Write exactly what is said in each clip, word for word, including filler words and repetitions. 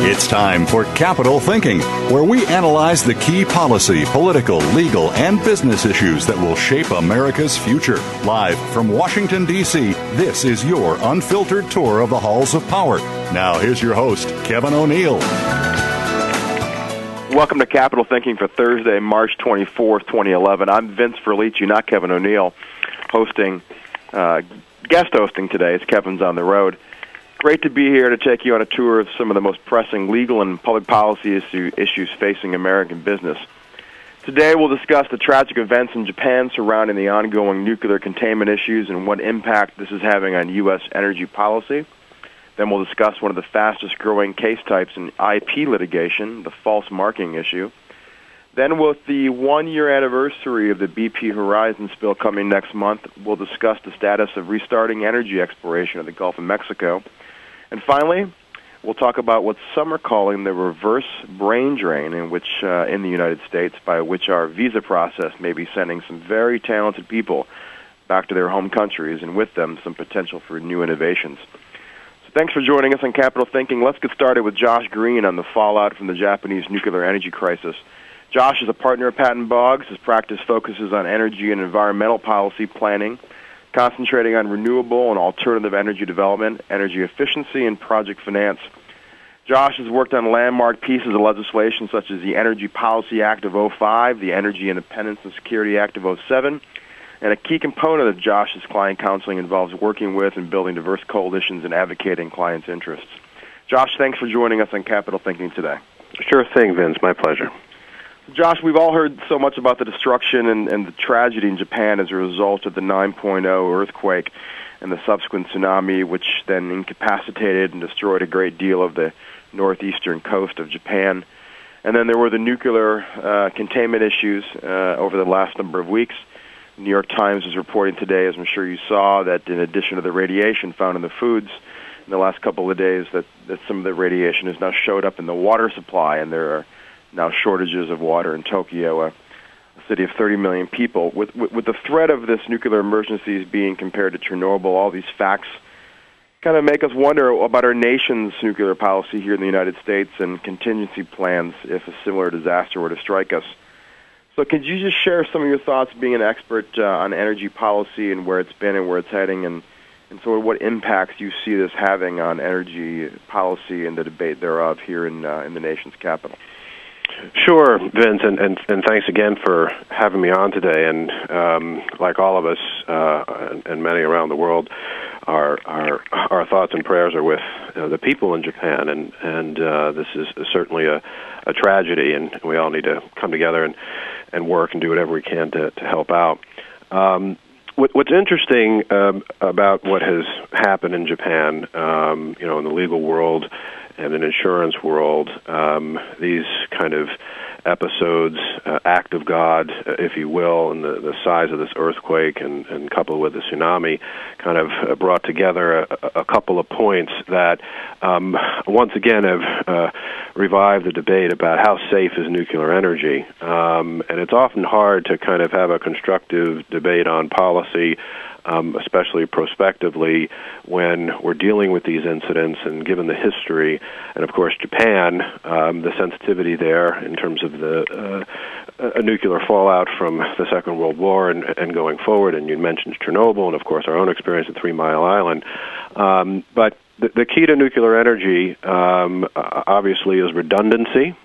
It's time for Capital Thinking, where we analyze the key policy, political, legal, and business issues that will shape America's future. Live from Washington, D C, this is your unfiltered tour of the halls of power. Now, here's your host, Kevin O'Neill. Welcome to Capital Thinking for Thursday, March twenty-fourth, twenty eleven. I'm Vince Verlici, not Kevin O'Neill, hosting, uh, guest hosting today as Kevin's on the road. Great to be here to take you on a tour of some of the most pressing legal and public policy issue, issues facing American business. Today we'll discuss the tragic events in Japan surrounding the ongoing nuclear containment issues and what impact this is having on U S energy policy. Then we'll discuss one of the fastest growing case types in I P litigation, the false marking issue. Then with the one-year anniversary of the B P Horizon spill coming next month, we'll discuss the status of restarting energy exploration in the Gulf of Mexico. And finally, we'll talk about what some are calling the reverse brain drain in which, uh, in the United States, by which our visa process may be sending some very talented people back to their home countries, and with them some potential for new innovations. So thanks for joining us on Capital Thinking. Let's get started with Josh Green on the fallout from the Japanese nuclear energy crisis. Josh is a partner at Patton Boggs. His practice focuses on energy and environmental policy planning, concentrating on renewable and alternative energy development, energy efficiency, and project finance. Josh has worked on landmark pieces of legislation such as the Energy Policy Act of oh five, the Energy Independence and Security Act of oh seven, and a key component of Josh's client counseling involves working with and building diverse coalitions and advocating clients' interests. Josh, thanks for joining us on Capital Thinking today. Sure thing, Vince. My pleasure. Josh, we've all heard so much about the destruction and, and the tragedy in Japan as a result of the nine point oh earthquake and the subsequent tsunami, which then incapacitated and destroyed a great deal of the northeastern coast of Japan. And then there were the nuclear uh, containment issues uh, over the last number of weeks. The New York Times is reporting today, as I'm sure you saw, that in addition to the radiation found in the foods in the last couple of days, that, that some of the radiation has now showed up in the water supply, and there are now shortages of water in Tokyo, a, a city of thirty million people. With, with, with the threat of this nuclear emergency being compared to Chernobyl, all these facts kind of make us wonder about our nation's nuclear policy here in the United States and contingency plans if a similar disaster were to strike us. So could you just share some of your thoughts, being an expert uh, on energy policy and where it's been and where it's heading, and, and sort of what impacts you see this having on energy policy and the debate thereof here in, uh, in the nation's capital? Sure, Vince, and, and, and thanks again for having me on today. And um, like all of us uh, and, and many around the world, our our, our thoughts and prayers are with uh, the people in Japan, and and uh, this is certainly a, a tragedy, and we all need to come together and, and work and do whatever we can to, to help out. Um, what, what's interesting um, about what has happened in Japan, um, you know, in the legal world and in insurance world, um, these kind of episodes, uh, act of God, uh, if you will, and the, the size of this earthquake and, and coupled with the tsunami, kind of uh, brought together a, a couple of points that um, once again have uh, revived the debate about how safe is nuclear energy. Um, and it's often hard to kind of have a constructive debate on policy, Um, especially prospectively, when we're dealing with these incidents and given the history, and of course Japan, um, the sensitivity there in terms of the uh, a nuclear fallout from the Second World War and, and going forward, and you mentioned Chernobyl, and of course our own experience at Three Mile Island. Um, but the, the key to nuclear energy, um, obviously, is redundancy,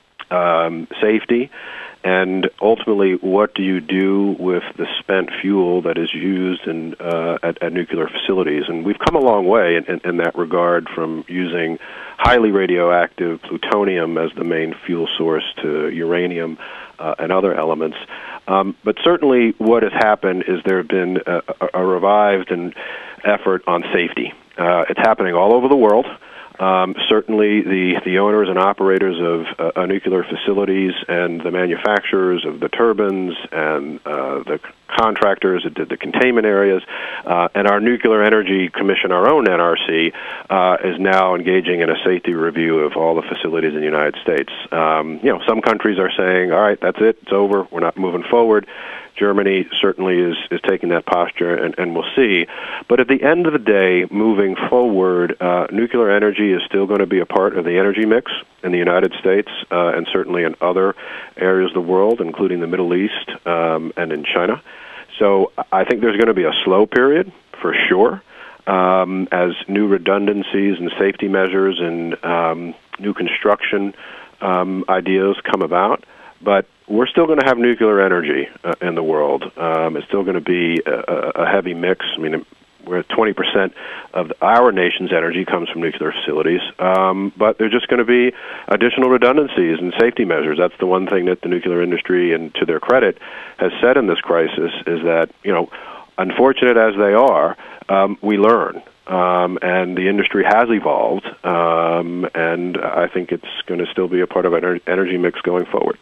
um, safety, and ultimately, what do you do with the spent fuel that is used in, uh, at, at nuclear facilities? And we've come a long way in, in, in that regard, from using highly radioactive plutonium as the main fuel source to uranium uh, and other elements. Um, but certainly what has happened is there have been a, a revived an effort on safety. Uh, it's happening all over the world. Um, certainly, the, the owners and operators of uh, uh, nuclear facilities and the manufacturers of the turbines and uh, the contractors, it did the containment areas, uh, and our Nuclear Energy Commission, our own N R C, uh, is now engaging in a safety review of all the facilities in the United States. Um, you know, some countries are saying, all right, that's it, it's over, we're not moving forward. Germany certainly is, is taking that posture, and, and we'll see. But at the end of the day, moving forward, uh, nuclear energy is still going to be a part of the energy mix in the United States uh, and certainly in other areas of the world, including the Middle East um, and in China. So I think there's going to be a slow period, for sure, um, as new redundancies and safety measures and um, new construction um, ideas come about. But we're still going to have nuclear energy uh, in the world. Um, it's still going to be a, a heavy mix. I mean, we're at twenty percent of our nation's energy comes from nuclear facilities. Um, but there's just going to be additional redundancies and safety measures. That's the one thing that the nuclear industry, and to their credit, has said in this crisis is that, you know, unfortunate as they are, um, we learn. Um, and the industry has evolved, um, and I think it's going to still be a part of our energy mix going forward.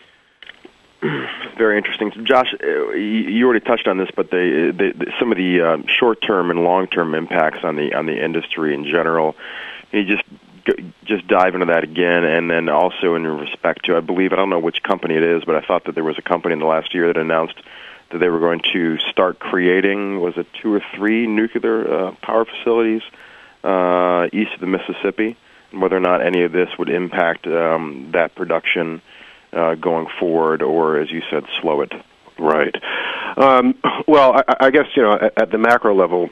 Very interesting. So Josh, you already touched on this, but they, they, some of the uh, short-term and long-term impacts on the on the industry in general. Can you just just dive into that again, and then also in respect to, I believe, I don't know which company it is, but I thought that there was a company in the last year that announced that they were going to start creating, was it two or three nuclear uh, power facilities uh, east of the Mississippi, and whether or not any of this would impact um, that production Uh, going forward, or, as you said, slow it. Right. Um, well, I, I guess, you know, at, at the macro level,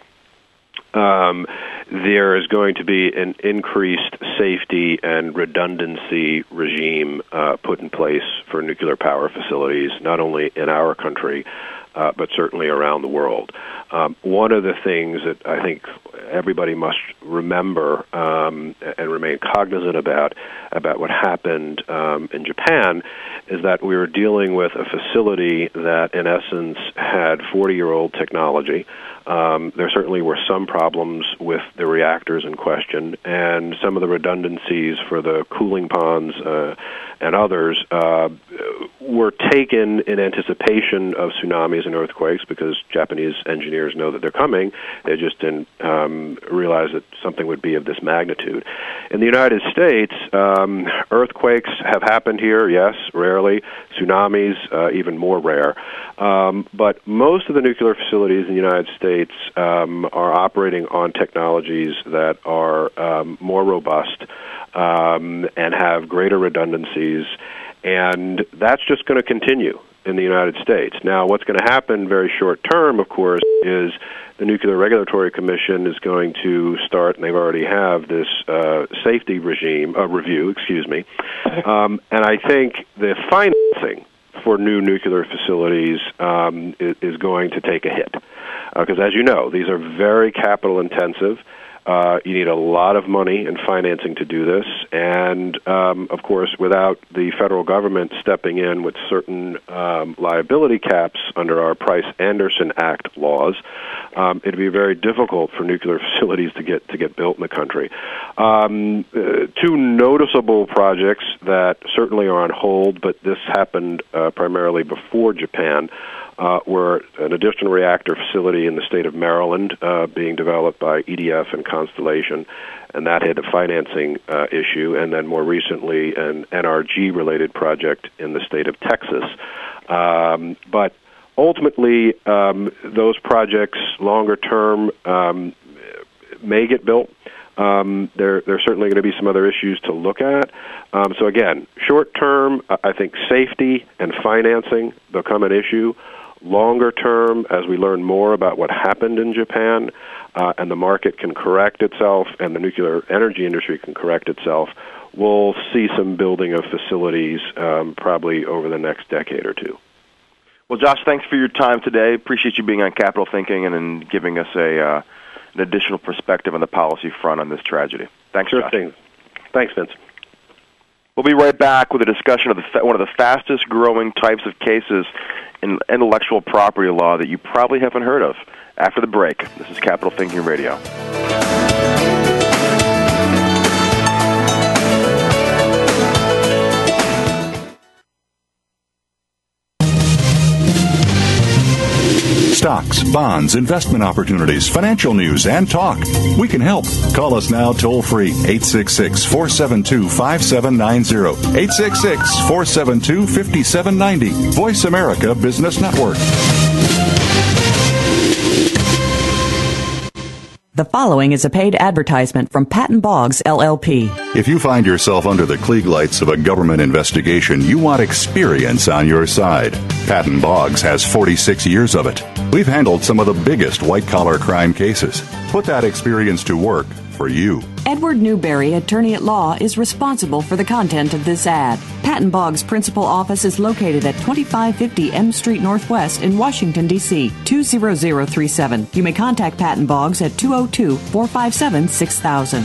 um, there is going to be an increased safety and redundancy regime uh, put in place for nuclear power facilities, not only in our country, uh, but certainly around the world. Um, one of the things that I think everybody must remember um, and remain cognizant about about what happened um, in Japan is that we were dealing with a facility that, in essence, had forty-year-old technology. Um, there certainly were some problems with the reactors in question, and some of the redundancies for the cooling ponds uh, and others uh, were taken in anticipation of tsunamis and earthquakes, because Japanese engineers know that they're coming. They just didn't um, realize that something would be of this magnitude. In the United States, um, earthquakes have happened here, yes, rarely. Tsunamis, uh, even more rare. Um, but most of the nuclear facilities in the United States um, are operating on technologies that are um, more robust um, and have greater redundancies, and that's just going to continue in the United States. Now, what's going to happen very short term, of course, is the Nuclear Regulatory Commission is going to start, and they've already have, this uh, safety regime, uh, review, excuse me. Um, and I think the financing for new nuclear facilities um, is, is going to take a hit. Because, uh, as you know, these are very capital intensive. Uh, you need a lot of money and financing to do this. And, um, of course, without the federal government stepping in with certain um, liability caps under our Price-Anderson Act laws, um, it would be very difficult for nuclear facilities to get to get built in the country. Um, uh, two noticeable projects that certainly are on hold, but this happened uh, primarily before Japan, Uh, were an additional reactor facility in the state of Maryland uh, being developed by E D F and Constellation, and that had a financing uh, issue, and then more recently an N R G-related project in the state of Texas. Um, but ultimately, um, those projects, longer term, um, may get built. Um, there, there's certainly going to be some other issues to look at. Um, so again, short term, I think safety and financing become an issue. Longer term, as we learn more about what happened in Japan, uh, and the market can correct itself, and the nuclear energy industry can correct itself, we'll see some building of facilities um, probably over the next decade or two. Well, Josh, thanks for your time today. Appreciate you being on Capital Thinking and, and giving us a uh, an additional perspective on the policy front on this tragedy. Thanks, sure Josh. Thing. Thanks, Vince. We'll be right back with a discussion of the fa- one of the fastest growing types of cases in intellectual property law that you probably haven't heard of. After the break, this is Capital Thinking Radio. stocks, bonds, investment opportunities, financial news, and talk. We can help. Call us now toll free, eight six six, four seven two, five seven nine zero, eight six six, four seven two, five seven nine zero. Voice America Business Network. The following is a paid advertisement from Patton Boggs, L L P. If you find yourself under the Klieg lights of a government investigation, you want experience on your side. Patton Boggs has forty-six years of it. We've handled some of the biggest white-collar crime cases. Put that experience to work for you. Edward Newberry, attorney at law, is responsible for the content of this ad. Patton Boggs' principal office is located at twenty-five fifty M Street Northwest in Washington, D C two zero zero three seven. You may contact Patton Boggs at two oh two, four five seven, six thousand.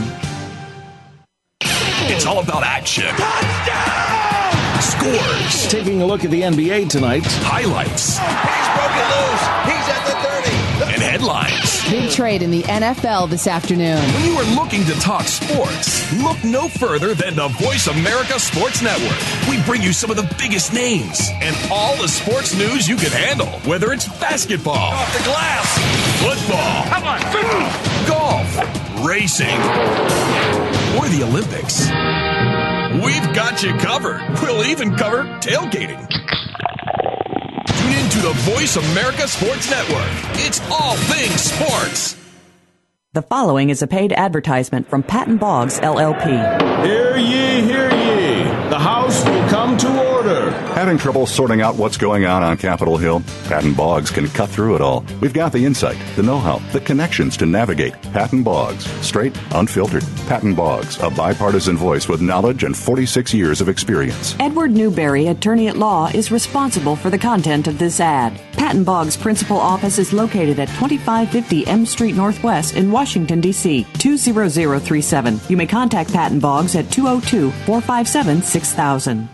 It's all about action. Touchdown! Scores. Taking a look at the N B A tonight. Highlights. He's broken loose. He's at the thirty. And headlines. Big trade in the N F L this afternoon. When you are looking to talk sports, look no further than the Voice America Sports Network. We bring you some of the biggest names and all the sports news you can handle. Whether it's basketball, Off the glass. football, Come on. golf, racing, or the Olympics. We've got you covered. We'll even cover tailgating. Tune in to the Voice America Sports Network. It's all things sports. The following is a paid advertisement from Patton Boggs, L L P. Hear ye, hear ye. The House will come to order. Having trouble sorting out what's going on on Capitol Hill? Patton Boggs can cut through it all. We've got the insight, the know-how, the connections to navigate. Patton Boggs. Straight, unfiltered. Patton Boggs, a bipartisan voice with knowledge and forty-six years of experience. Edward Newberry, attorney at law, is responsible for the content of this ad. Patton Boggs' principal office is located at twenty-five fifty M Street Northwest in Washington, D C two zero zero three seven. You may contact Patton Boggs at two oh two, four five seven, six thousand.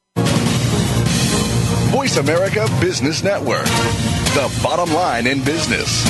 Voice America Business Network, the bottom line in business.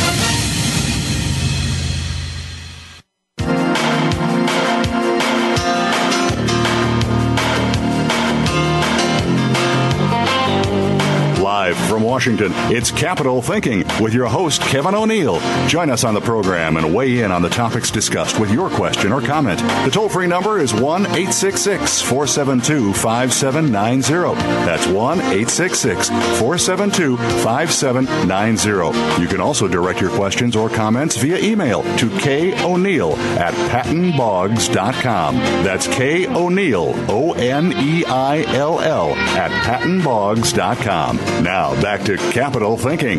Live from Washington, it's Capital Thinking with your host, Kevin O'Neill. Join us on the program and weigh in on the topics discussed with your question or comment. The toll-free number is one eight six six, four seven two, five seven nine zero. That's one eight six six, four seven two, five seven nine zero. You can also direct your questions or comments via email to koneil at patton boggs dot com. That's K O'Neill, O N E I L L, at patton boggs dot com. Now, back to Capital Thinking.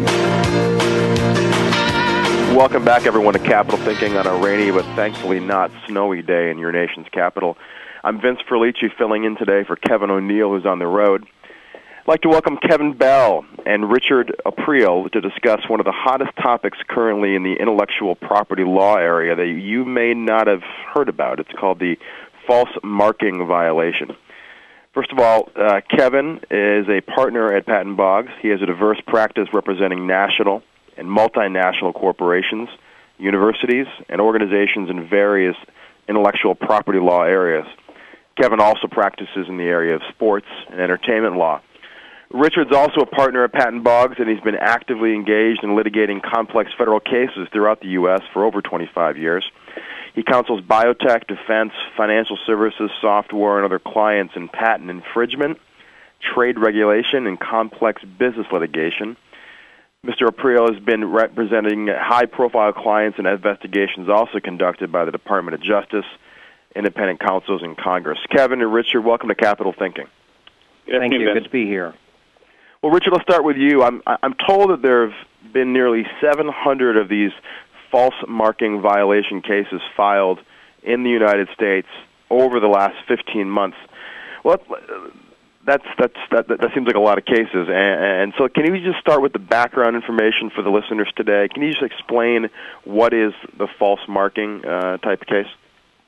Welcome back, everyone, to Capital Thinking on a rainy but thankfully not snowy day in your nation's capital. I'm Vince Ferlici, filling in today for Kevin O'Neill, who's on the road. I'd like to welcome Kevin Bell and Richard April to discuss one of the hottest topics currently in the intellectual property law area that you may not have heard about. It's called the false marking violation. First of all, uh, Kevin is a partner at Patton Boggs. He has a diverse practice representing national and multinational corporations, universities, and organizations in various intellectual property law areas. Kevin also practices in the area of sports and entertainment law. Richard's also a partner at Patton Boggs, and he's been actively engaged in litigating complex federal cases throughout the U S for over twenty-five years. He counsels biotech, defense, financial services, software, and other clients in patent infringement, trade regulation, and complex business litigation. Mister April has been representing high-profile clients in investigations also conducted by the Department of Justice, independent counsels, and Congress. Kevin and Richard, welcome to Capital Thinking. Thank you. Good to be here. Well, Richard, let's start with you. I'm, I'm told that there have been nearly seven hundred of these false marking violation cases filed in the United States over the last fifteen months. Well, that's, that's, that, that seems like a lot of cases. And, and so can you just start with the background information for the listeners today? Can you just explain what is the false marking uh, type of case?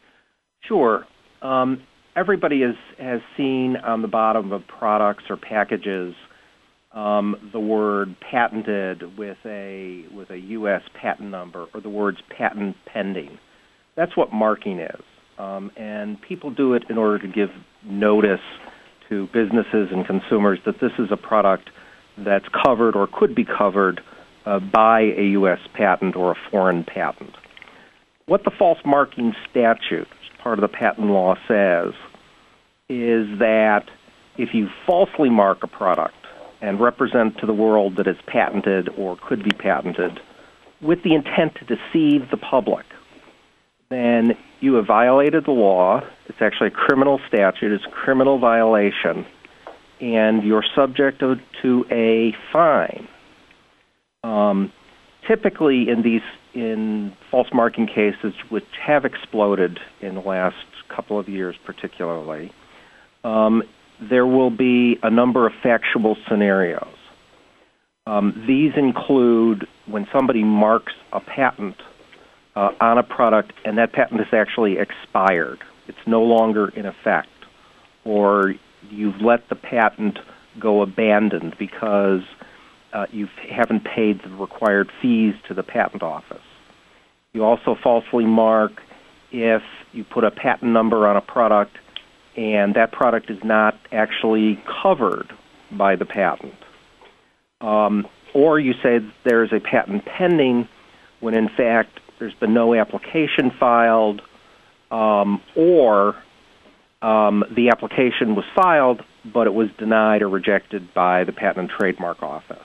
Sure. Um, everybody is, has seen on the bottom of products or packages Um, the word patented with a with a U S patent number, or the words patent pending. That's what marking is. Um, and people do it in order to give notice to businesses and consumers that this is a product that's covered or could be covered uh, buy a U S patent or a foreign patent. What the false marking statute, part of the patent law, says is that if you falsely mark a product and represent to the world that it's patented or could be patented with the intent to deceive the public, then you have violated the law. It's actually a criminal statute. It's a criminal violation, and you're subject to a fine. Um, typically, in these in false marking cases, which have exploded in the last couple of years, particularly, um, there will be a number of factual scenarios. Um, these include when somebody marks a patent uh, on a product and that patent is actually expired. It's no longer in effect. Or you've let the patent go abandoned because uh, you haven't paid the required fees to the patent office. You also falsely mark if you put a patent number on a product and that product is not actually covered by the patent. Um, or you say that there is a patent pending when, in fact, there's been no application filed, um, or um, the application was filed, but it was denied or rejected by the Patent and Trademark Office.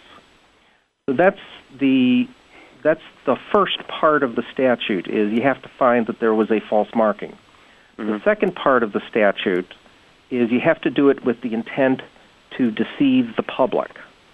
So that's the that's the first part of the statute, is you have to find that there was a false marking. Mm-hmm. The second part of the statute is you have to do it with the intent to deceive the public.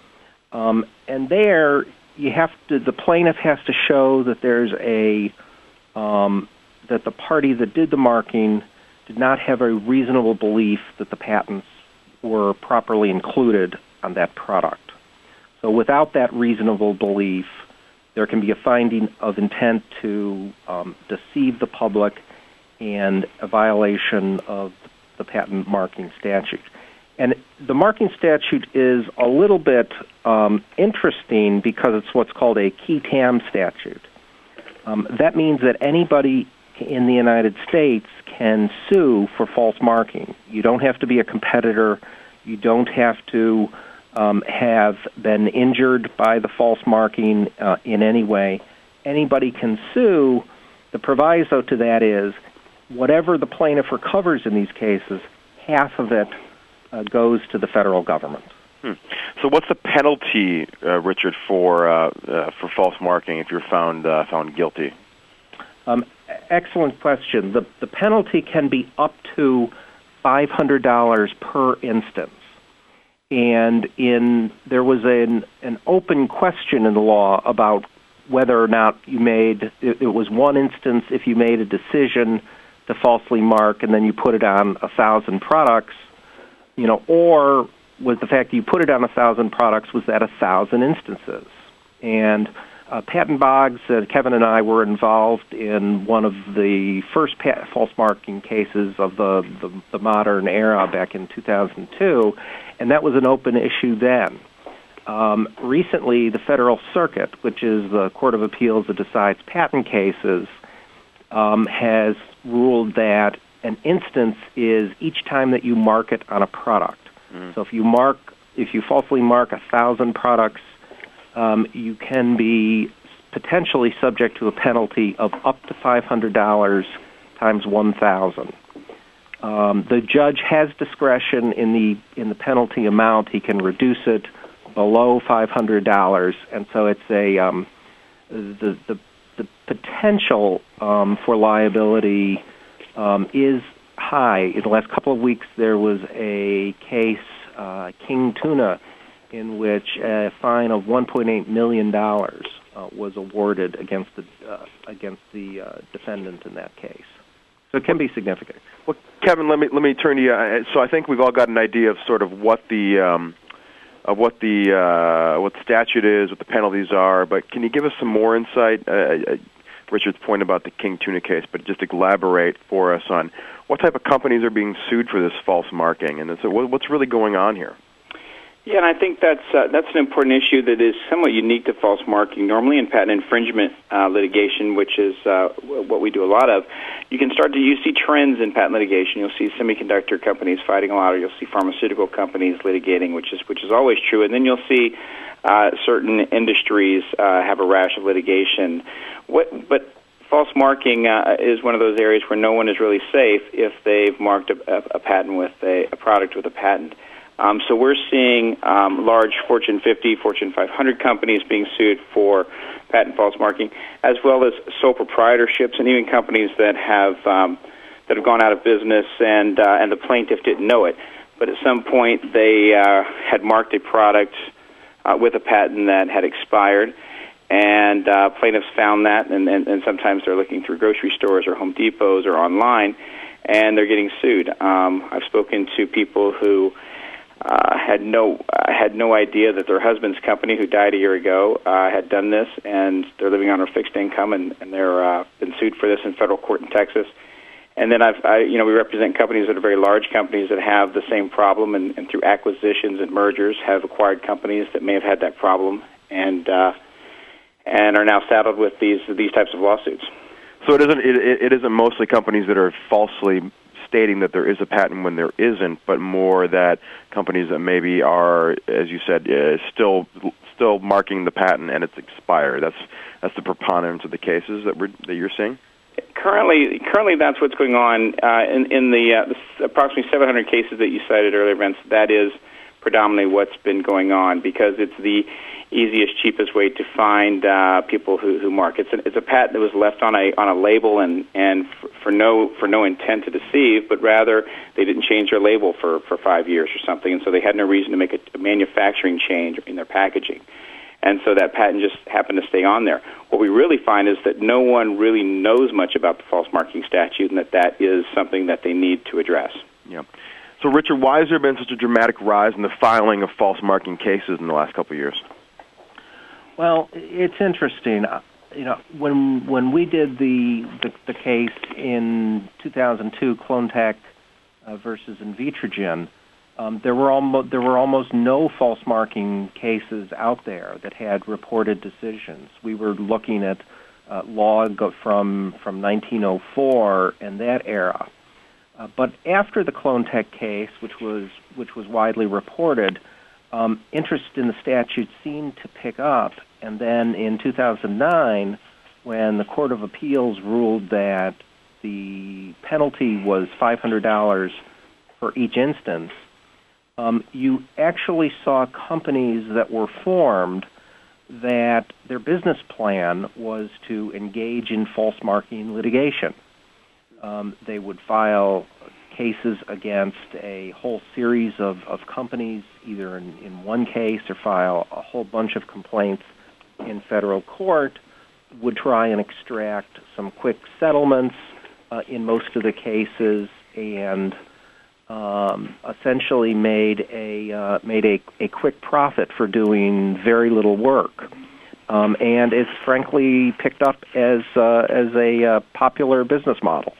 Um, and there, you have to. The plaintiff has to show that there's a um, that the party that did the marking did not have a reasonable belief that the patents were properly included on that product. So, without that reasonable belief, there can be a finding of intent to um, deceive the public and a violation of the patent marking statute. And the marking statute is a little bit um, interesting because it's what's called a qui tam statute. Um, that means that anybody in the United States can sue for false marking. You don't have to be a competitor. You don't have to um, have been injured by the false marking uh, in any way. Anybody can sue. The proviso to that is whatever the plaintiff recovers in these cases, half of it Uh, goes to the federal government. Hmm. So, what's the penalty, uh, Richard, for uh, uh, for false marking if you're found uh, found guilty? Um, excellent question. The the penalty can be up to five hundred dollars per instance, and in there was an an open question in the law about whether or not you made it, it was one instance if you made a decision to falsely mark and then you put it on a thousand products. You know, or was the fact that you put it on a thousand products, was that a thousand instances? And uh, Patent Boggs, uh, Kevin and I were involved in one of the first pa- false marking cases of the, the, the modern era back in two thousand two, and that was an open issue then. Um, recently, the Federal Circuit, which is the Court of Appeals that decides patent cases, um, has ruled that an instance is each time that you mark it on a product. Mm. So if you mark, if you falsely mark a thousand products, um, you can be potentially subject to a penalty of up to five hundred dollars times one thousand. Um, the judge has discretion in the in the penalty amount. He can reduce it below five hundred dollars, and so it's a um, the the the potential um, for liability Um, is high. In the last couple of weeks, there was a case, uh, King Tuna, in which a fine of one point eight million dollars uh, was awarded against the uh, against the uh, defendant in that case. So it can be significant. Well, Kevin, let me let me turn to you. So I think we've all got an idea of sort of what the um, of what the uh, what the statute is, what the penalties are. But can you give us some more insight? Uh, Richard's point about the King Tuna case, but just elaborate for us on what type of companies are being sued for this false marking, and so what's really going on here? Yeah, and I think that's uh, that's an important issue that is somewhat unique to false marking. Normally in patent infringement uh, litigation, which is uh, what we do a lot of, you can start to you see trends in patent litigation. You'll see semiconductor companies fighting a lot, or you'll see pharmaceutical companies litigating, which is which is always true. And then you'll see uh, certain industries uh, have a rash of litigation. What, but false marking uh, is one of those areas where no one is really safe if they've marked a, a, a patent with a, a product with a patent. Um, so we're seeing um, large Fortune fifty, Fortune five hundred companies being sued for patent false marking, as well as sole proprietorships and even companies that have um, that have gone out of business and uh, and the plaintiff didn't know it. But at some point they uh, had marked a product uh, with a patent that had expired, and uh, plaintiffs found that, and, and, and sometimes they're looking through grocery stores or Home Depots or online, and they're getting sued. Um, I've spoken to people who Uh, had no uh, had no idea that their husband's company, who died a year ago, uh, had done this, and they're living on a fixed income, and, and they're uh, been sued for this in federal court in Texas. And then I've, I, you know, we represent companies that are very large companies that have the same problem, and, and through acquisitions and mergers have acquired companies that may have had that problem, and uh, and are now saddled with these these types of lawsuits. So it isn't it, it isn't mostly companies that are falsely stating that there is a patent when there isn't, but more that companies that maybe are, as you said, uh, still still marking the patent and it's expired. That's that's the preponderance of the cases that we're that you're seeing. Currently, currently that's what's going on uh, in, in the, uh, the approximately seven hundred cases that you cited earlier, Vince. That is predominantly what's been going on because it's the easiest, cheapest way to find uh, people who, who mark. It's a, it's a patent that was left on a on a label and and for, for no for no intent to deceive, but rather they didn't change their label for, for five years or something, and so they had no reason to make a, a manufacturing change in their packaging, and so that patent just happened to stay on there. What we really find is that no one really knows much about the false marking statute, and that that is something that they need to address. Yeah. So, Richard, why has there been such a dramatic rise in the filing of false marking cases in the last couple of years? Well, it's interesting. You know, when when we did the the, the case in two thousand two, Clonetech uh, versus Invitrogen, um, there were almost there were almost no false marking cases out there that had reported decisions. We were looking at uh, law from from nineteen oh four and that era. Uh, but after the Clonetech case, which was which was widely reported, um, interest in the statute seemed to pick up. And then in two thousand nine, when the Court of Appeals ruled that the penalty was five hundred dollars for each instance, um, you actually saw companies that were formed that their business plan was to engage in false marking litigation. Um, they would file cases against a whole series of, of companies, either in, in one case or file a whole bunch of complaints in federal court, would try and extract some quick settlements uh, in most of the cases, and um, essentially made a uh, made a, a quick profit for doing very little work. Um, and it's frankly picked up as uh, as a uh, popular business model.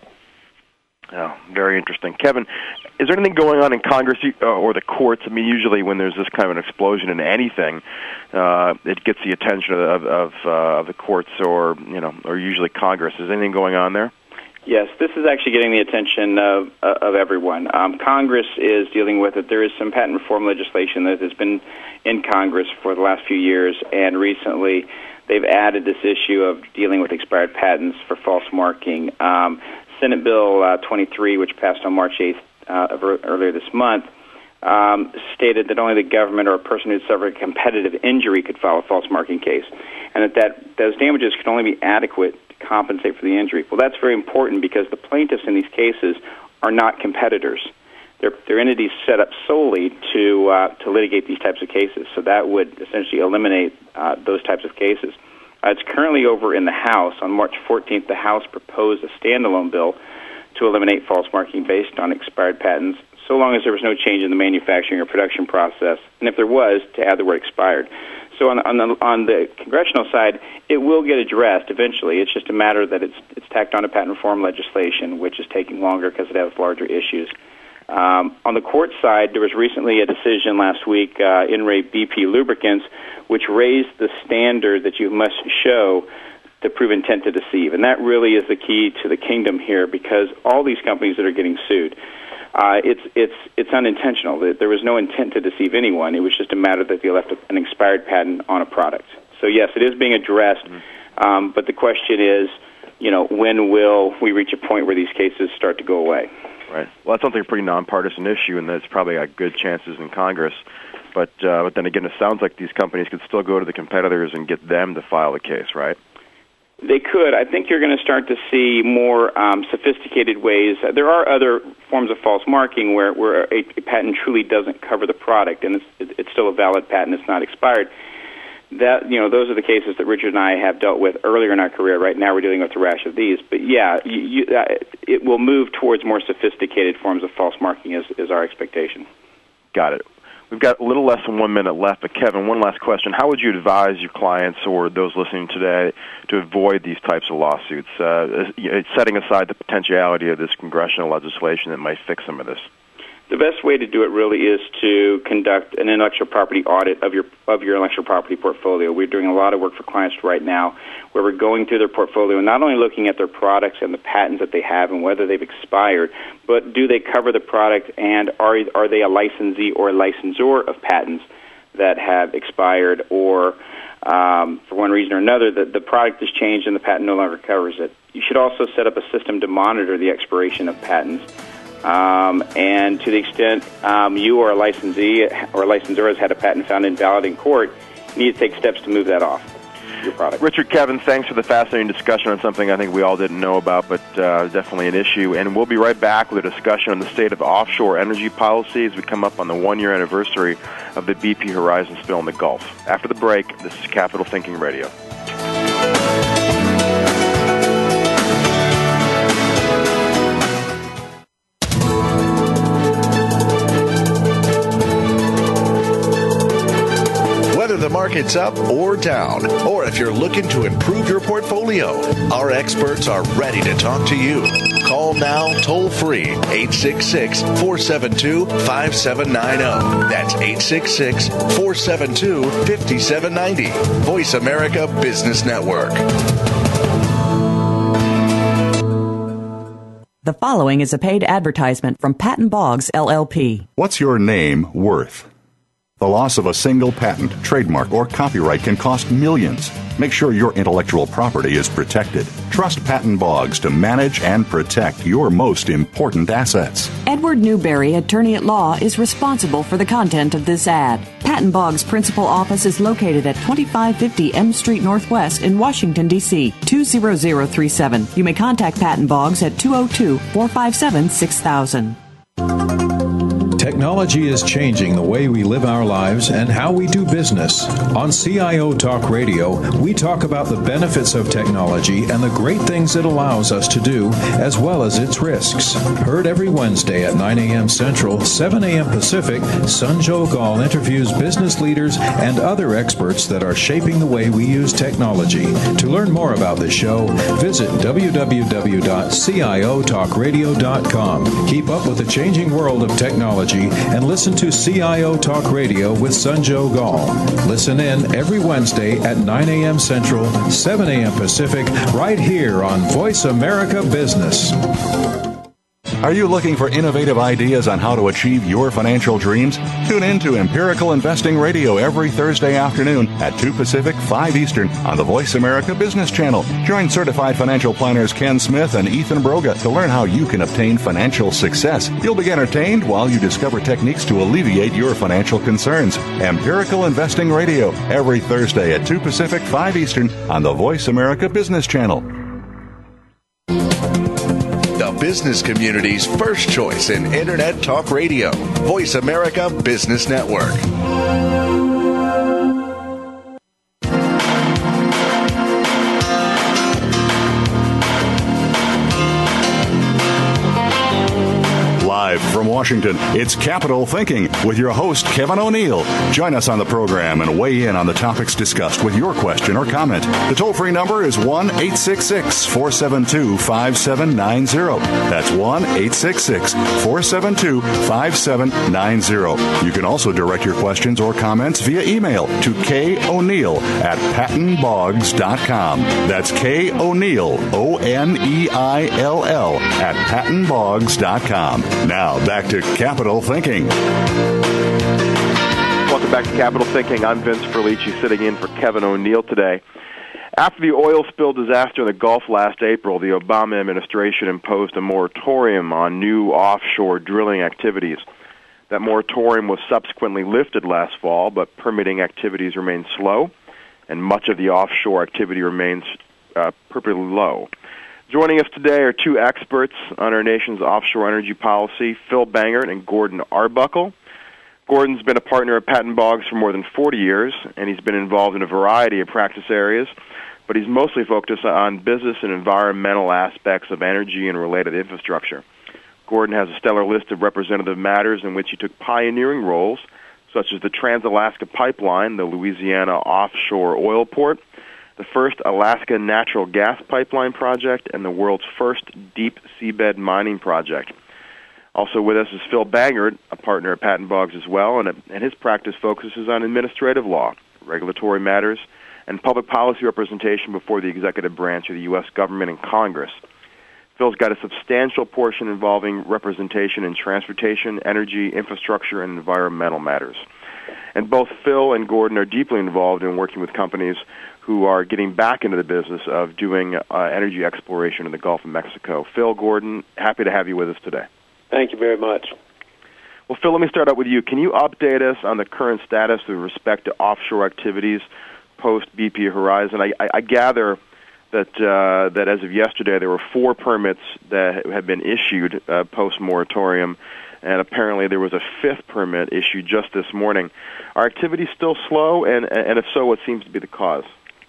Oh, very interesting. Kevin, is there anything going on in Congress uh, or the courts? I mean, usually when there's this kind of an explosion in anything, uh, it gets the attention of of, uh, of the courts or, you know, or usually Congress. Is anything going on there? Yes, this is actually getting the attention of, of everyone. Um, Congress is dealing with it. There is some patent reform legislation that has been in Congress for the last few years, and recently they've added this issue of dealing with expired patents for false marking. Um, Senate Bill uh, twenty-three, which passed on March eighth uh, earlier this month, um, stated that only the government or a person who suffered a competitive injury could file a false marking case, and that, that those damages can only be adequate to compensate for the injury. Well, that's very important because the plaintiffs in these cases are not competitors. They're, they're entities set up solely to uh, to litigate these types of cases, so that would essentially eliminate uh, those types of cases. Uh, it's currently over in the House. On March fourteenth, the House proposed a standalone bill to eliminate false marking based on expired patents, so long as there was no change in the manufacturing or production process, and if there was, to add the word expired. So on the, on the, on the congressional side, it will get addressed eventually. It's just a matter that it's it's tacked on to patent reform legislation, which is taking longer because it has larger issues. Um, on the court side, there was recently a decision last week uh, in Re B P Lubricants, which raised the standard that you must show to prove intent to deceive. And that really is the key to the kingdom here, because all these companies that are getting sued, uh, it's it's it's unintentional. There was no intent to deceive anyone. It was just a matter that they left an expired patent on a product. So yes, it is being addressed, mm-hmm. um, but the question is, you know, when will we reach a point where these cases start to go away? Right. Well, that sounds like a pretty nonpartisan issue, and that's probably got good chances in Congress. But uh, but then again, it sounds like these companies could still go to the competitors and get them to file the case, right? They could. I think you're going to start to see more um, sophisticated ways. There are other forms of false marking where, where a, a patent truly doesn't cover the product, and it's, it's still a valid patent. It's not expired. That you know, those are the cases that Richard and I have dealt with earlier in our career. Right now, we're dealing with a rash of these. But yeah, you, you, uh, it will move towards more sophisticated forms of false marking, is, is our expectation. Got it. We've got a little less than one minute left, but Kevin, one last question. How would you advise your clients or those listening today to avoid these types of lawsuits, uh, setting aside the potentiality of this congressional legislation that might fix some of this? The best way to do it really is to conduct an intellectual property audit of your of your intellectual property portfolio. We're doing a lot of work for clients right now where we're going through their portfolio and not only looking at their products and the patents that they have and whether they've expired, but do they cover the product, and are are they a licensee or a licensor of patents that have expired, or um, for one reason or another the, the product has changed and the patent no longer covers it. You should also set up a system to monitor the expiration of patents. Um, and to the extent um, you or a licensee or a licensor has had a patent found invalid in court, you need to take steps to move that off your product. Richard, Kevin, thanks for the fascinating discussion on something I think we all didn't know about, but uh, definitely an issue. And we'll be right back with a discussion on the state of offshore energy policy as we come up on the one-year anniversary of the B P Horizon spill in the Gulf. After the break, this is Capital Thinking Radio. Whether the market's up or down, or if you're looking to improve your portfolio, our experts are ready to talk to you. Call now toll free, eight six six, four seven two, five seven nine zero. That's eight six six, four seven two, five seven nine zero. Voice America Business Network. The following is a paid advertisement from Patton Boggs, L L P. What's your name worth? The loss of a single patent, trademark, or copyright can cost millions. Make sure your intellectual property is protected. Trust Patton Boggs to manage and protect your most important assets. Edward Newberry, attorney at law, is responsible for the content of this ad. Patton Boggs' principal office is located at twenty-five fifty M Street Northwest in Washington, D C, two zero zero three seven. You may contact Patton Boggs at two oh two, four five seven, six thousand. Technology is changing the way we live our lives and how we do business. On C I O Talk Radio, we talk about the benefits of technology and the great things it allows us to do, as well as its risks. Heard every Wednesday at nine a.m. Central, seven a.m. Pacific, Sanjog Gall interviews business leaders and other experts that are shaping the way we use technology. To learn more about the show, visit w w w dot c i o talk radio dot com. Keep up with the changing world of technology and listen to C I O Talk Radio with Sanjog Gall. Listen in every Wednesday at nine a.m. Central, seven a.m. Pacific, right here on Voice America Business. Are you looking for innovative ideas on how to achieve your financial dreams? Tune in to Empirical Investing Radio every Thursday afternoon at two Pacific, five Eastern on the Voice America Business Channel. Join certified financial planners Ken Smith and Ethan Broga to learn how you can obtain financial success. You'll be entertained while you discover techniques to alleviate your financial concerns. Empirical Investing Radio every Thursday at two Pacific, five Eastern on the Voice America Business Channel. The business community's first choice in Internet Talk Radio. Voice America Business Network. Live from Washington, it's Capital Thinking with your host, Kevin O'Neill. Join us on the program and weigh in on the topics discussed with your question or comment. The toll-free number is one eight six six, four seven two, five seven nine zero. That's one eight six six, four seven two, five seven nine zero. You can also direct your questions or comments via email to koneil at patton boggs dot com. That's K. O'Neill, O N E I L L, at patton boggs dot com. Now, back to Capital Thinking. Welcome back to Capital Thinking. I'm Vince Ferlici, sitting in for Kevin O'Neill today. After the oil spill disaster in the Gulf last April, the Obama administration imposed a moratorium on new offshore drilling activities. That moratorium was subsequently lifted last fall, but permitting activities remain slow, and much of the offshore activity remains uh, perfectly low. Joining us today are two experts on our nation's offshore energy policy, Phil Bangert and Gordon Arbuckle. Gordon's been a partner at Patton Boggs for more than forty years, and he's been involved in a variety of practice areas, but he's mostly focused on business and environmental aspects of energy and related infrastructure. Gordon has a stellar list of representative matters in which he took pioneering roles, such as the Trans-Alaska Pipeline, the Louisiana offshore oil port, the first Alaska natural gas pipeline project, and the world's first deep seabed mining project. Also with us is Phil Bangert, a partner at Patton Boggs as well, and, and his practice focuses on administrative law, regulatory matters, and public policy representation before the executive branch of the U S government and Congress. Phil's got a substantial portion involving representation in transportation, energy, infrastructure, and environmental matters. And both Phil and Gordon are deeply involved in working with companies who are getting back into the business of doing uh, energy exploration in the Gulf of Mexico. Phil, Gordon, happy to have you with us today. Thank you very much. Well, Phil, let me start out with you. Can you update us on the current status with respect to offshore activities post-B P Horizon? I, I, I gather that uh, that as of yesterday, there were four permits that had been issued uh, post-moratorium, and apparently there was a fifth permit issued just this morning. Are activities still slow, and, and if so, what seems to be the cause?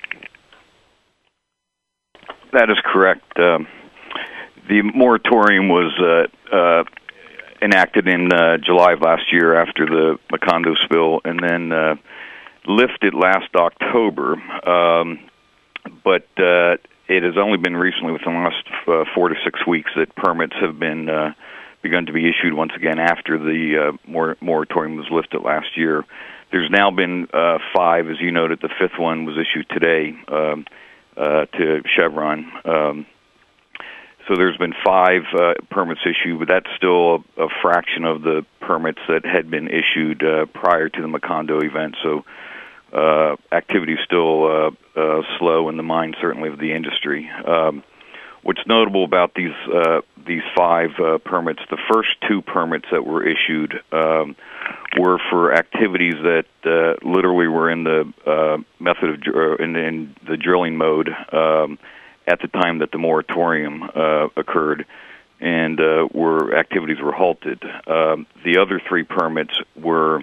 That is correct. Um, the moratorium was uh, uh, enacted in uh, July of last year after the Macondo spill, and then uh, lifted last October. Um, but uh, it has only been recently, within the last uh, four to six weeks, that permits have been uh, begun to be issued once again after the uh, mor- moratorium was lifted last year. There's now been uh, five, as you noted. The fifth one was issued today um, uh, to Chevron. Um, so there's been five uh, permits issued, but that's still a, a fraction of the permits that had been issued uh, prior to the Macondo event. So uh, activity is still uh, uh, slow in the mind, certainly, of the industry. Um, what's notable about these uh, these five uh, permits, the first two permits that were issued um, were for activities that uh, literally were in the uh, method of uh, in, in the drilling mode um, at the time that the moratorium uh, occurred, and uh, were activities were halted. Um, the other three permits were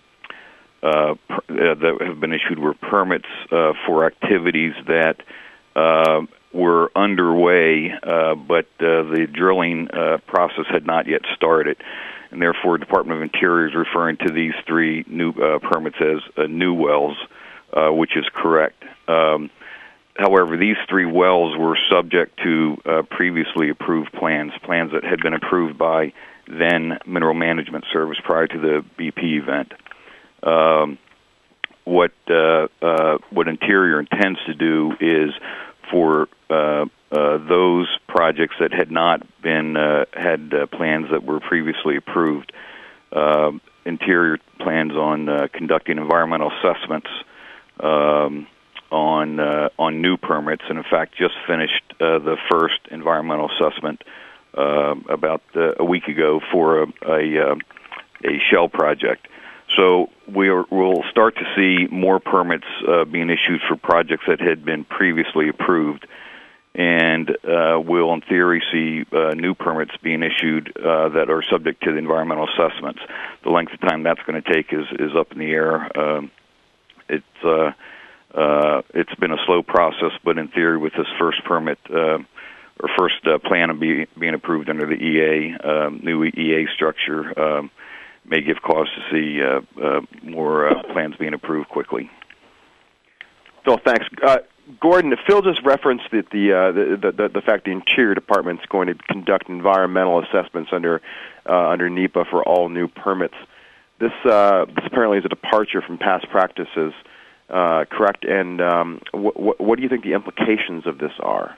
uh, per, uh, that have been issued were permits uh, for activities that uh, were underway, uh, but uh, the drilling uh, process had not yet started. And therefore, Department of Interior is referring to these three new uh, permits as uh, new wells, uh, which is correct. Um, however, these three wells were subject to uh, previously approved plans, plans that had been approved by then Mineral Management Service prior to the B P event. Um, what uh, uh, what Interior intends to do is for uh, uh, those projects that had not been uh, had uh, plans that were previously approved. Uh, Interior plans on uh, conducting environmental assessments um, on uh, on new permits, and in fact, just finished uh, the first environmental assessment uh, about uh, a week ago for a a, uh, a shell project. So we're, we'll start to see more permits uh, being issued for projects that had been previously approved, and uh, we'll, in theory, see uh, new permits being issued uh, that are subject to the environmental assessments. The length of time that's going to take is, is up in the air. Um, it's uh, uh, it's been a slow process, but in theory, with this first permit, uh, or first uh, plan of be, being approved under the E A, um, new E A structure, um, may give cause to see uh, uh, more uh, plans being approved quickly. Phil, thanks. Uh, Gordon, Phil just referenced that the, uh, the, the the fact the Interior Department is going to conduct environmental assessments under uh, under NEPA for all new permits. This uh, this apparently is a departure from past practices, uh, correct? And um, wh- wh- what do you think the implications of this are?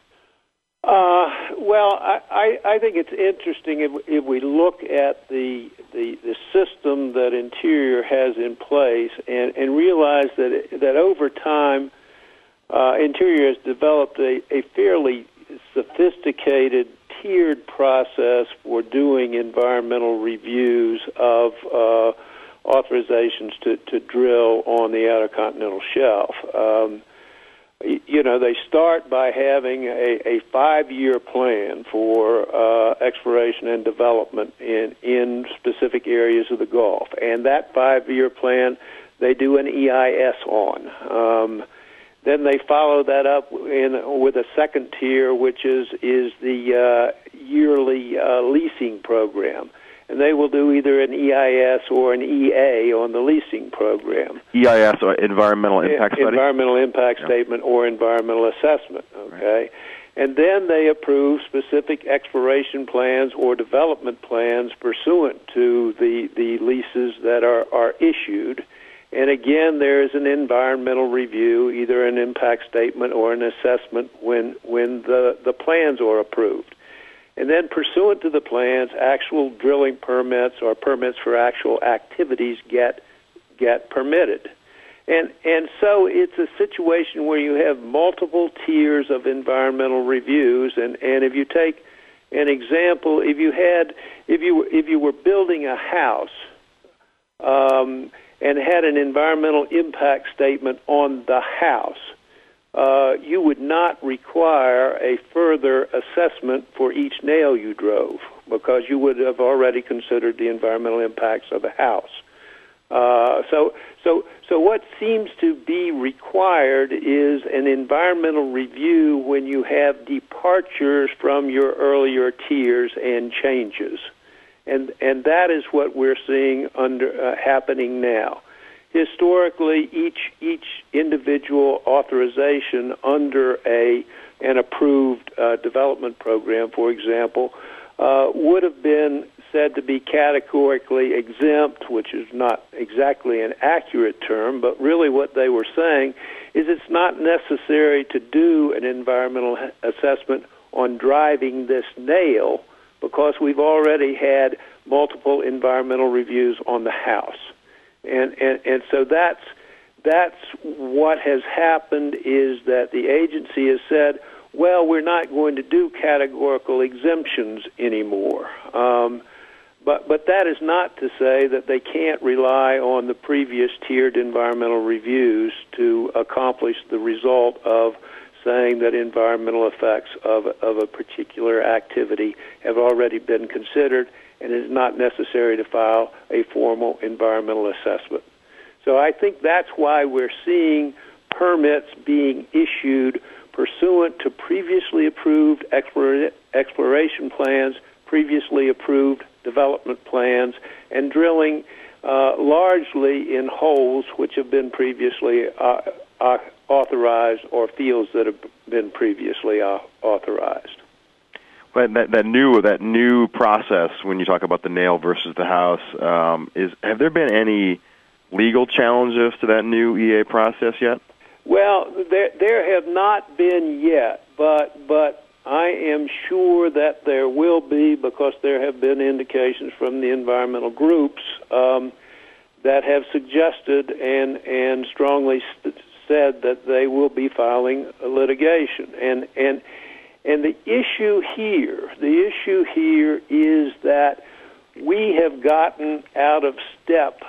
Uh, well, I, I, I think it's interesting if, if we look at the, the the system that Interior has in place and, and realize that that over time, uh, Interior has developed a, a fairly sophisticated tiered process for doing environmental reviews of uh, authorizations to, to drill on the Outer Continental Shelf. Um, You know, they start by having a, a five-year plan for uh, exploration and development in, in specific areas of the Gulf. And that five-year plan, they do an E I S on. Um, then they follow that up in, with a second tier, which is, is the uh, yearly uh, leasing program. And they will do either an E I S or an E A on the leasing program. E I S, or Environmental Impact Study? Environmental Impact yeah. Statement or Environmental Assessment, okay? Right. And then they approve specific exploration plans or development plans pursuant to the, the leases that are, are issued. And again, there is an environmental review, either an impact statement or an assessment when, when the, the plans are approved. And then pursuant to the plans, actual drilling permits or permits for actual activities get get permitted. And and so it's a situation where you have multiple tiers of environmental reviews. And, and if you take an example, if you had if you if you were building a house um, and had an environmental impact statement on the house, Uh, you would not require a further assessment for each nail you drove because you would have already considered the environmental impacts of the house. Uh, so, so, so what seems to be required is an environmental review when you have departures from your earlier tiers and changes, and and that is what we're seeing under uh, happening now. Historically, each each individual authorization under a an approved uh, development program, for example, uh, would have been said to be categorically exempt, which is not exactly an accurate term, but really what they were saying is it's not necessary to do an environmental assessment on driving this nail because we've already had multiple environmental reviews on the house. And, and and so that's that's what has happened is that the agency has said, well, we're not going to do categorical exemptions anymore. Um, but but that is not to say that they can't rely on the previous tiered environmental reviews to accomplish the result of saying that environmental effects of of a particular activity have already been considered, and it is not necessary to file a formal environmental assessment. So I think that's why we're seeing permits being issued pursuant to previously approved explora- exploration plans, previously approved development plans, and drilling uh, largely in holes which have been previously uh, uh, authorized or fields that have been previously uh, authorized. But that, that new that new process, when you talk about the nail versus the house, um, is have there been any legal challenges to that new E A process yet? Well, there there have not been yet, but but I am sure that there will be because there have been indications from the environmental groups um, that have suggested and and strongly st- said that they will be filing litigation. And and and the issue here, the issue here is that we have gotten out of step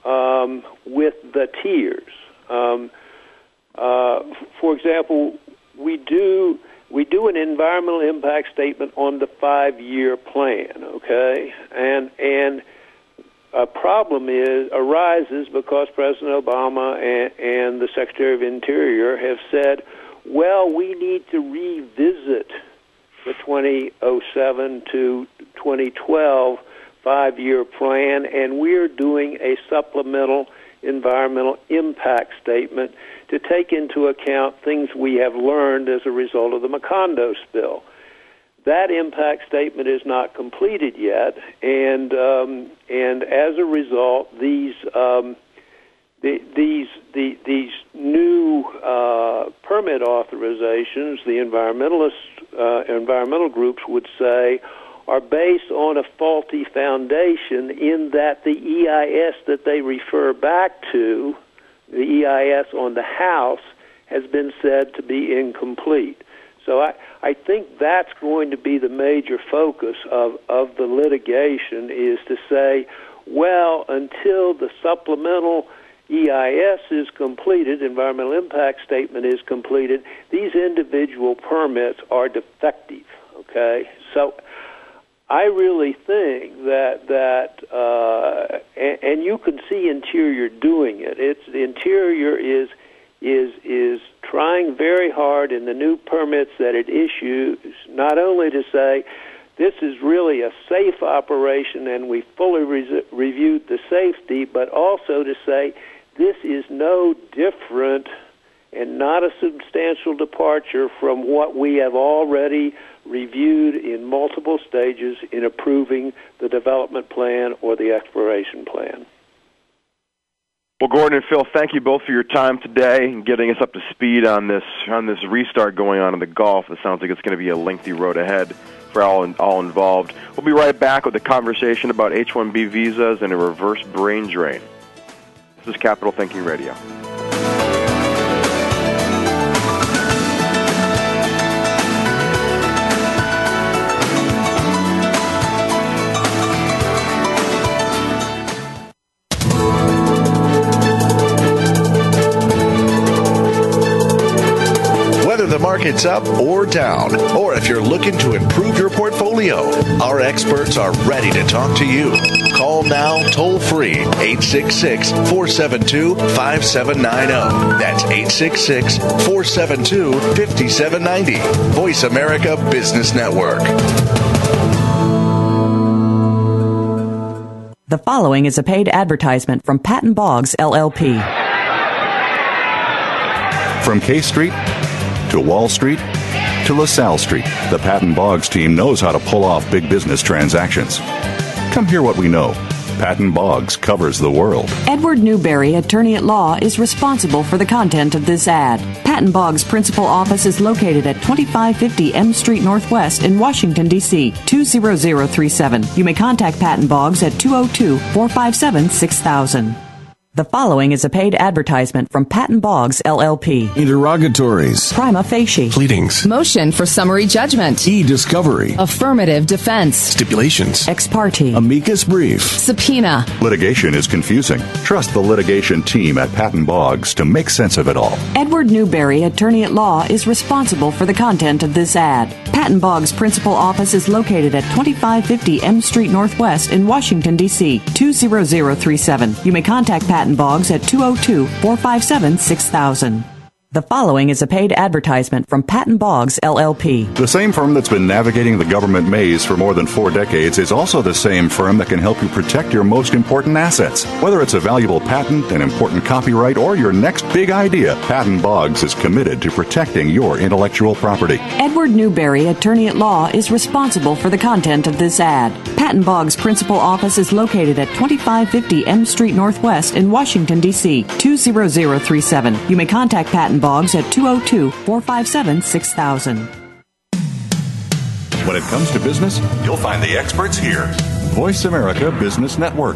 um, with the tiers. Um, uh, for example, we do we do an environmental impact statement on the five-year plan, okay, and and. A problem is arises because President Obama and, and the Secretary of Interior have said, well, we need to revisit the twenty oh seven to twenty twelve five-year plan, and we're doing a supplemental environmental impact statement to take into account things we have learned as a result of the Macondo spill. That impact statement is not completed yet, and um, and as a result, these um, the, these the, these new uh, permit authorizations, the environmentalist uh, environmental groups would say, are based on a faulty foundation in that the E I S that they refer back to, the E I S on the house, has been said to be incomplete. So I, I think that's going to be the major focus of, of the litigation, is to say, well, until the supplemental E I S is completed, environmental impact statement is completed, these individual permits are defective, okay? So I really think that that uh, and, and you can see Interior doing it. It's the Interior is is is trying very hard in the new permits that it issues, not only to say this is really a safe operation and we fully re- reviewed the safety, but also to say this is no different and not a substantial departure from what we have already reviewed in multiple stages in approving the development plan or the exploration plan. Well, Gordon and Phil, thank you both for your time today and getting us up to speed on this on this restart going on in the Gulf. It sounds like it's going to be a lengthy road ahead for all all involved. We'll be right back with a conversation about H one B visas and a reverse brain drain. This is Capital Thinking Radio. The market's up or down, or if you're looking to improve your portfolio, our experts are ready to talk to you. Call now toll free eight six six, four seven two, five seven nine zero. That's eight six six, four seven two, five seven nine zero. Voice America Business Network. The following is a paid advertisement from Patton Boggs, L L P. From K Street to Wall Street to LaSalle Street, the Patton Boggs team knows how to pull off big business transactions. Come hear what we know. Patton Boggs covers the world. Edward Newberry, attorney at law, is responsible for the content of this ad. Patton Boggs' principal office is located at twenty-five fifty M Street Northwest in Washington, D C two zero zero three seven. You may contact Patton Boggs at two oh two, four five seven, six thousand. The following is a paid advertisement from Patton Boggs, L L P. Interrogatories. Prima facie. Pleadings. Motion for summary judgment. E-discovery. Affirmative defense. Stipulations. Ex parte. Amicus brief. Subpoena. Litigation is confusing. Trust the litigation team at Patton Boggs to make sense of it all. Edward Newberry, attorney at law, is responsible for the content of this ad. Patton Boggs' principal office is located at twenty-five fifty M Street Northwest in Washington, D C two zero zero three seven. You may contact Patton Boggs at two oh two, four five seven, six thousand. The following is a paid advertisement from Patton Boggs, L L P. The same firm that's been navigating the government maze for more than four decades is also the same firm that can help you protect your most important assets. Whether it's a valuable patent, an important copyright, or your next big idea, Patton Boggs is committed to protecting your intellectual property. Edward Newberry, attorney at law, is responsible for the content of this ad. Patton Boggs' principal office is located at twenty-five fifty M Street Northwest in Washington, D C two zero zero three seven. You may contact Patton Boggs at two oh two, four five seven, six thousand. When it comes to business, you'll find the experts here. Voice America Business Network.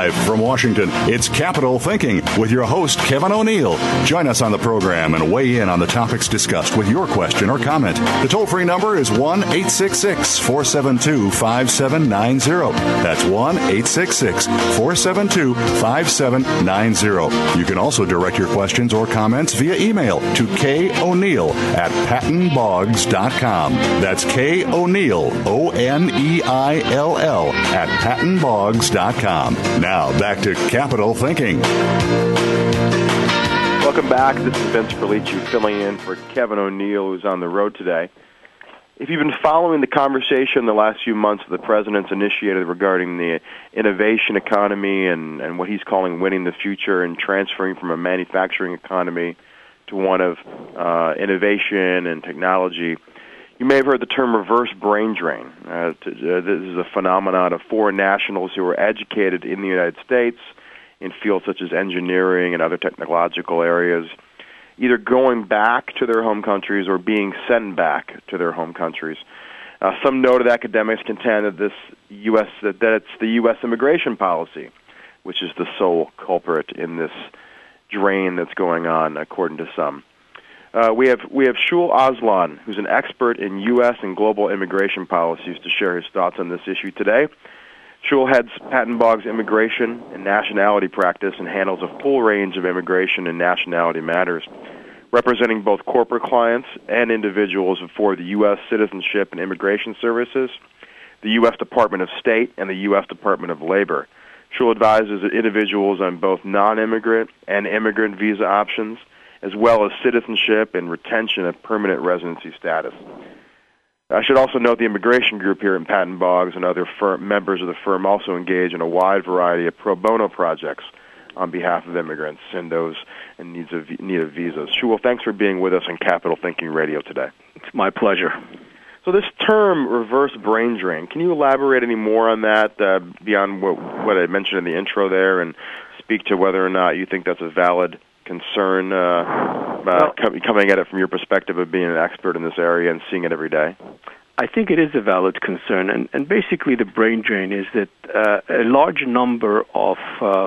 Live from Washington, it's Capital Thinking with your host, Kevin O'Neill. Join us on the program and weigh in on the topics discussed with your question or comment. The toll-free number is one eight six six, four seven two, five seven nine zero. That's one eight six six, four seven two, five seven nine zero. You can also direct your questions or comments via email to koneil at patton boggs dot com. That's K. O'Neill, O N E I L L, at patton boggs dot com. Now, back to Capital Thinking. Welcome back. This is Vince Ferlici filling in for Kevin O'Neill, who's on the road today. If you've been following the conversation the last few months that the President's initiated regarding the innovation economy and, and what he's calling winning the future and transferring from a manufacturing economy to one of uh, innovation and technology, you may have heard the term reverse brain drain. Uh, to, uh, this is a phenomenon of foreign nationals who are educated in the United States in fields such as engineering and other technological areas, either going back to their home countries or being sent back to their home countries. Uh, some noted academics contend that this U S that, that it's the U S immigration policy, which is the sole culprit in this drain that's going on, according to some. Uh, we have we have Shul Aslan, who's an expert in U S and global immigration policies, to share his thoughts on this issue today. Shul heads Patton Boggs Immigration and Nationality Practice and handles a full range of immigration and nationality matters, representing both corporate clients and individuals for the U S Citizenship and Immigration Services, the U S Department of State, and the U S Department of Labor. Shul advises individuals on both non-immigrant and immigrant visa options, as well as citizenship and retention of permanent residency status. I should also note the immigration group here in Patton Boggs and other firm, members of the firm also engage in a wide variety of pro bono projects on behalf of immigrants and those in needs of, need of visas. Shul, thanks for being with us on Capital Thinking Radio today. It's my pleasure. So this term, reverse brain drain, can you elaborate any more on that uh, beyond what, what I mentioned in the intro there, and speak to whether or not you think that's a valid concern, uh, uh, well, com- coming at it from your perspective of being an expert in this area and seeing it every day? I think it is a valid concern, and, and basically the brain drain is that uh, a large number of uh,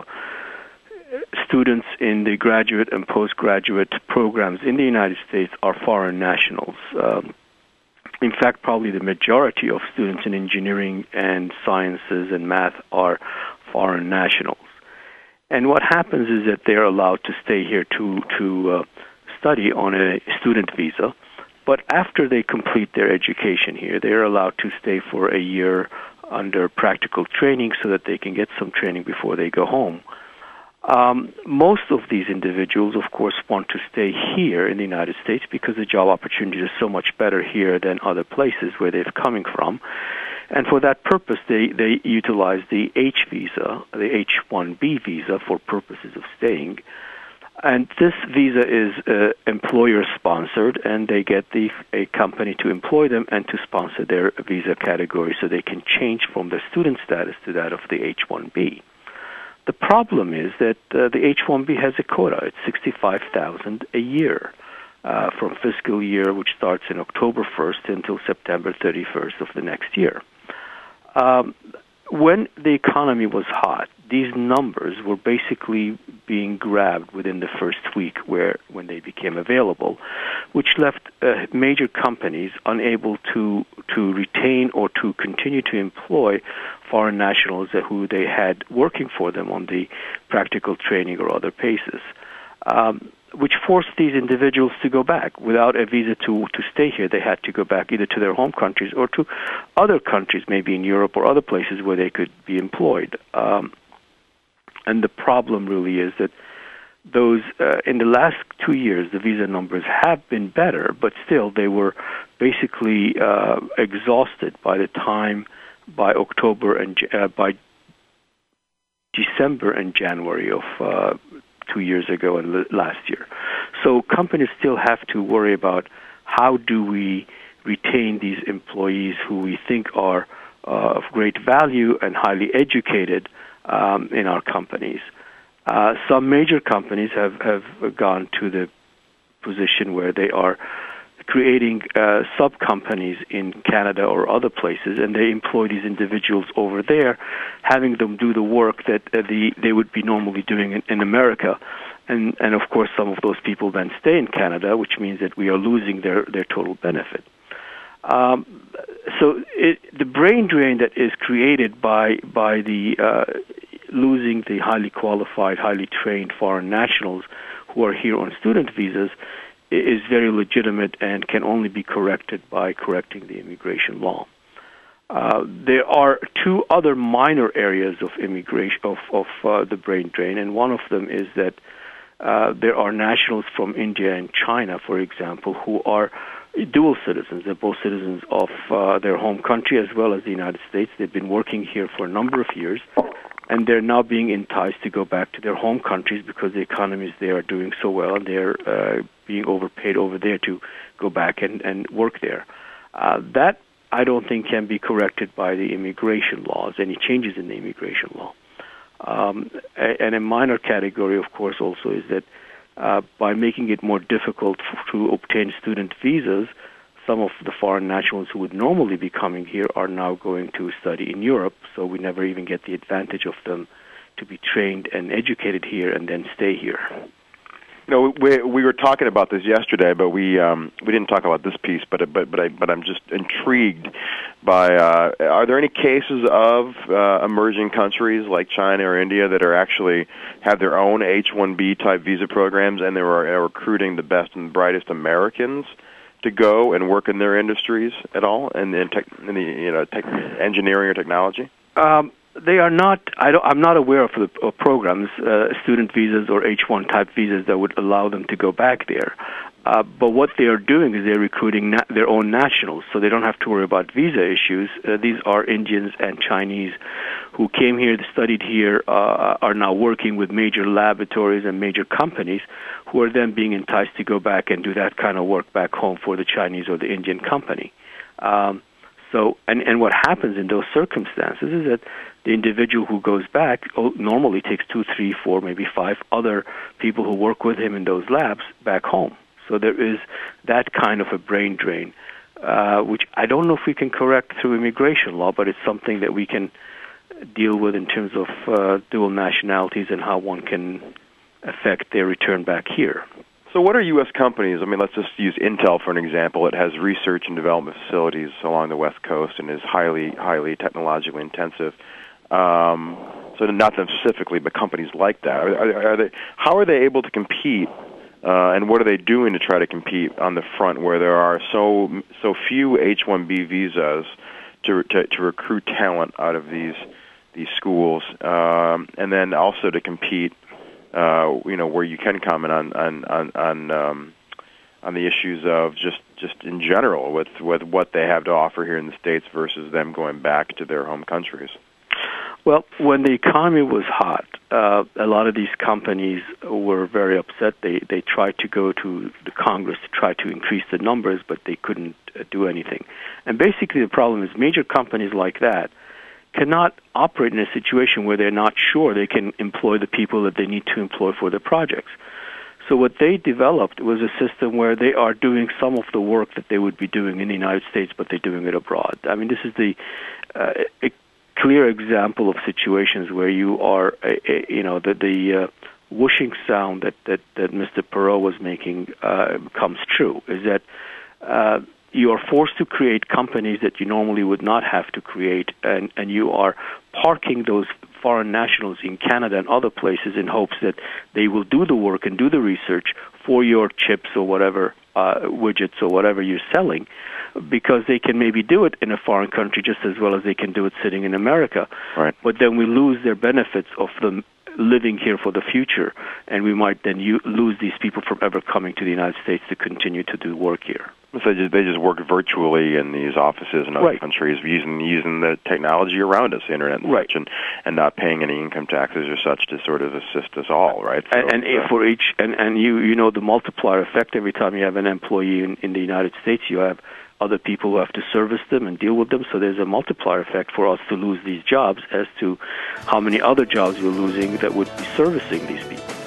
students in the graduate and postgraduate programs in the United States are foreign nationals. Um, in fact, probably the majority of students in engineering and sciences and math are foreign nationals. And what happens is that they're allowed to stay here to to uh, study on a student visa, but after they complete their education here, they're allowed to stay for a year under practical training so that they can get some training before they go home. Um, most of these individuals, of course, want to stay here in the United States because the job opportunities are so much better here than other places where they're coming from. And for that purpose, they, they utilize the H visa, the H one B visa, for purposes of staying. And this visa is uh, employer-sponsored, and they get the a company to employ them and to sponsor their visa category so they can change from their student status to that of the H one B. The problem is that uh, the H one B has a quota. It's sixty-five thousand a year uh, from fiscal year, which starts in October first until September thirty-first of the next year. Um, when the economy was hot, these numbers were basically being grabbed within the first week where when they became available, which left uh, major companies unable to to retain or to continue to employ foreign nationals who they had working for them on the practical training or other basis, um, which forced these individuals to go back. Without a visa to, to stay here, they had to go back either to their home countries or to other countries, maybe in Europe or other places where they could be employed. Um, and the problem really is that those uh, in the last two years, the visa numbers have been better, but still they were basically uh, exhausted by the time by October and uh, by December and January of uh, two years ago and l- last year. So companies still have to worry about how do we retain these employees who we think are uh, of great value and highly educated um, in our companies. Uh, some major companies have, have gone to the position where they are creating uh, sub-companies in Canada or other places, and they employ these individuals over there, having them do the work that uh, the they would be normally doing in, in America. And, and, of course, some of those people then stay in Canada, which means that we are losing their, their total benefit. Um, so it, the brain drain that is created by, by the uh, losing the highly qualified, highly trained foreign nationals who are here on student visas is very legitimate and can only be corrected by correcting the immigration law. Uh, there are two other minor areas of immigration of, of uh, the brain drain, and one of them is that uh, there are nationals from India and China, for example, who are dual citizens. They're both citizens of uh, their home country as well as the United States. They've been working here for a number of years, and they're now being enticed to go back to their home countries because the economies there are doing so well, and they're uh, being overpaid over there to go back and, and work there. Uh, that, I don't think, can be corrected by the immigration laws, any changes in the immigration law. Um, and a minor category, of course, also is that uh, by making it more difficult f- to obtain student visas, some of the foreign nationals who would normally be coming here are now going to study in Europe, so we never even get the advantage of them to be trained and educated here and then stay here. No, we we were talking about this yesterday, but we um, we didn't talk about this piece. But but but I but I'm just intrigued by. Uh, are there any cases of uh, emerging countries like China or India that are actually have their own H one B type visa programs, and they are recruiting the best and brightest Americans to go and work in their industries at all, and in, tech, in the you know tech, engineering or technology? Um, They are not. I don't, I'm not aware of the of programs, uh, student visas or H one type visas that would allow them to go back there. Uh, but what they are doing is they're recruiting na- their own nationals, so they don't have to worry about visa issues. Uh, these are Indians and Chinese who came here, studied here, uh, are now working with major laboratories and major companies, who are then being enticed to go back and do that kind of work back home for the Chinese or the Indian company. Um, so, and, and what happens in those circumstances is that the individual who goes back normally takes two, three, four, maybe five other people who work with him in those labs back home. So there is that kind of a brain drain, uh, which I don't know if we can correct through immigration law, but it's something that we can deal with in terms of uh, dual nationalities and how one can affect their return back here. So what are U S companies? I mean, let's just use Intel for an example. It has research and development facilities along the West Coast and is highly, highly technologically intensive. Um, so not them specifically, but companies like that. Are, are, are they? How are they able to compete? Uh, and what are they doing to try to compete on the front where there are so so few H one B visas to to, to recruit talent out of these these schools, um, and then also to compete, uh, you know, where you can comment on on on on, um, on the issues of just, just in general with with what they have to offer here in the States versus them going back to their home countries. Well, when the economy was hot, uh, a lot of these companies were very upset. They they tried to go to the Congress to try to increase the numbers, but they couldn't uh, do anything. And basically the problem is major companies like that cannot operate in a situation where they're not sure they can employ the people that they need to employ for their projects. So what they developed was a system where they are doing some of the work that they would be doing in the United States, but they're doing it abroad. I mean, this is the uh, a clear example of situations where you are, uh, you know, the, the uh, whooshing sound that, that, that Mister Perot was making uh, comes true, is that uh, you are forced to create companies that you normally would not have to create, and, and you are parking those foreign nationals in Canada and other places in hopes that they will do the work and do the research for your chips or whatever, uh, widgets or whatever you're selling, because they can maybe do it in a foreign country just as well as they can do it sitting in America. Right. But then we lose their benefits of them living here for the future, and we might then u- lose these people from ever coming to the United States to continue to do work here. So they just, they just work virtually in these offices in other right. countries using using the technology around us, the internet and right. such, and, and not paying any income taxes or such to sort of assist us all, right? So, and and uh, for each, and, and you, you know the multiplier effect, every time you have an employee in, in the United States, you have other people who have to service them and deal with them, so there's a multiplier effect for us to lose these jobs as to how many other jobs we're losing that would be servicing these people.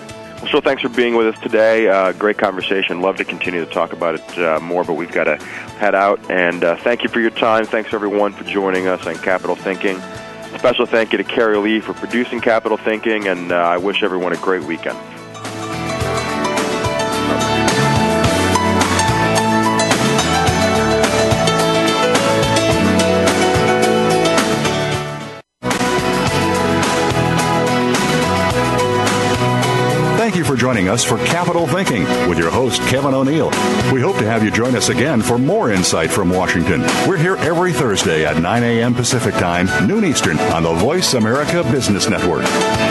So thanks for being with us today. Uh, great conversation. Love to continue to talk about it uh, more, but we've got to head out. And uh, thank you for your time. Thanks, everyone, for joining us on Capital Thinking. Special thank you to Carrie Lee for producing Capital Thinking, and uh, I wish everyone a great weekend. Thank you for joining us for Capital Thinking with your host, Kevin O'Neill. We hope to have you join us again for more insight from Washington. We're here every Thursday at nine a.m. Pacific Time, noon Eastern, on the Voice America Business Network.